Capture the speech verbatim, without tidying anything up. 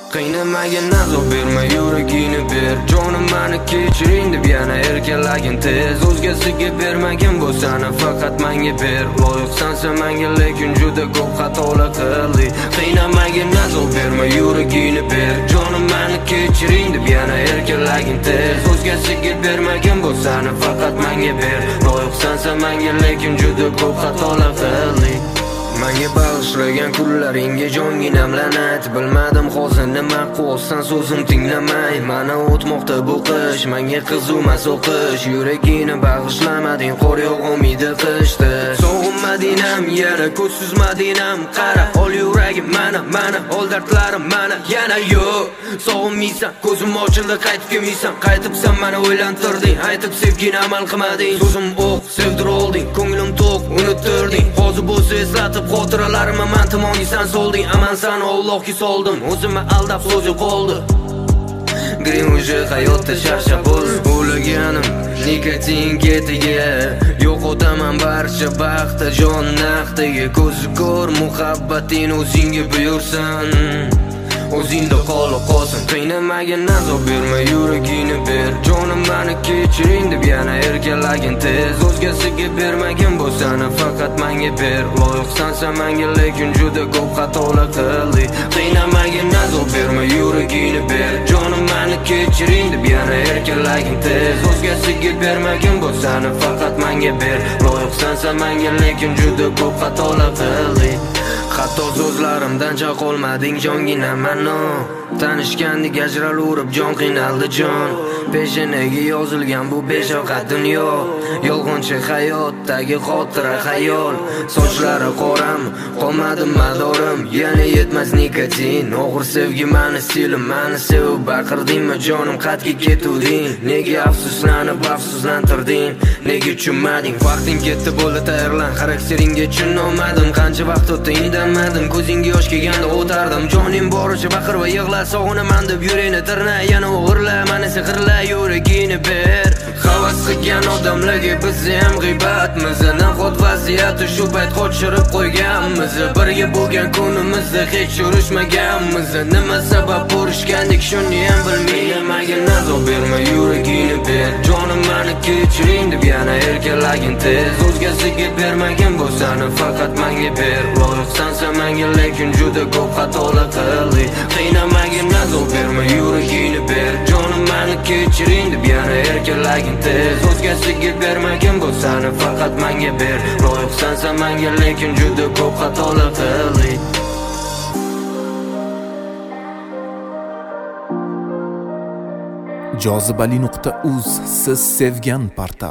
Qiynamagin azob berma, yuragingni ber. Jonim meni kechiring deb yana erkalagin tez. O'zgasiga bermagin bu sani, faqat menga ber. Loyiqsansan menga, lekin juda ko'p xatolar qildik. Qiynamagin azob berma, yuragingni ber. Jonim meni kechiring deb yana erkalagin tez. O'zgasiga bermagin bu sani, faqat menga ber. Loyiqsansan menga, lekin juda ko'p xatolar qildik. Menga bag'ishlagan kunlaringga jonginam la'nat. Bilmadim hozir nima qilsan, so'zim tinglamay. Meni o'tmoqda bu qish, menga qizumas o'qish. Yuragingni bag'ishlamading, qor yog'maydi qishda. Sog'inmading ham yana, ko'z suzmading ham. Qara, ol yuragim mana, mana, ol dardlarim mana. Yana yo'q, sog'inmaysan, ko'zim ochildi, qaytib kelmaysan. Qaytibsan meni o'ylantirding, aytib sevgini amal qilmading. So'zim o'q, sevdir olding, ko'nglim to'q, unuttirding. Hozir bo'lsa eslatib xotiralarimni men tomonga san solding. Aman san Allohga soldim, o'zimni aldab so'zi qoldi. Green уже hayotda shashab bo'l. O'laganim nikotin ketiga, yo'qotaman barcha baxtda, jon naqdiga. Ko'zi ko'r muhabbating o'zingga buyursin, o'zingda qolib qolsin. Qiynamagin azob berma, yuragingni ber. Jonim meni kechiring deb yana erkalagin tez. O'zgasiga bermagin bu sani, faqat menga ber. Loyiqsansan menga, lekin juda ko'p xatolar qildik. Qiynamagin azob berma, yuragingni ber. Jonim meni kechiring deb yana erkalagin tez. O'zgasiga bermagin bu sani, faqat menga ber. Loyiqsansan menga, lekin juda ko'p xatolar qildik. Hatto so'zlarimdan chaqolmading jongina mano. Tanishgandek ajralaverib jon qiynaldi jon. Peshanaga yozilgan bu beshavqat dunyo. Yolg'onchi hayotdagi xotira xayol. Sochlari qoram, qolmadi madorim. Yana yetmas nikotin. Og'ir sevgi meni stilim, meni sevib baqirdingmi jonim, qatga ketuvding. Nega afsuslanib afsuslantirding? Nega tushunmading? Vaqting ketdi, bo'ldi tayyorlan. Xarakteringga tushunolmadim. Qancha vaqt o'tdi indamadim. Ko'zingga yosh kelganda o'tardim. Jonim boricha baqir va yig'la, sog'inaman deb yurakni tirna. Yana o'g'irla, meni sehrla, yuragingni ber. Havas qilgan odamlarga biz ham g'iybatmiz. Nahot vaziyatni shu payt qochirib qo'yganmiz. Birga bo'lgan kunimizda hech urushmaganmiz. Nima sabab urushgandik shuni ham bilmayman. Azob berma, yuragingni ber. Jonim meni kechiring deb yana erkalagin tez. O'zgasiga bermagin bu sani, faqat menga ber. Loyiqsansan menga, lekin juda ko'p xatolar qildik. Qiynamagin azob berma, yuragingni ber. Jonim meni kechiring deb yana erkalagin tez. O'zgasiga bermagin bu sani, faqat menga ber. Loyiqsansan menga, lekin juda ko'p xatolar qildik. jozibali nuqta uz siz sevgan portal.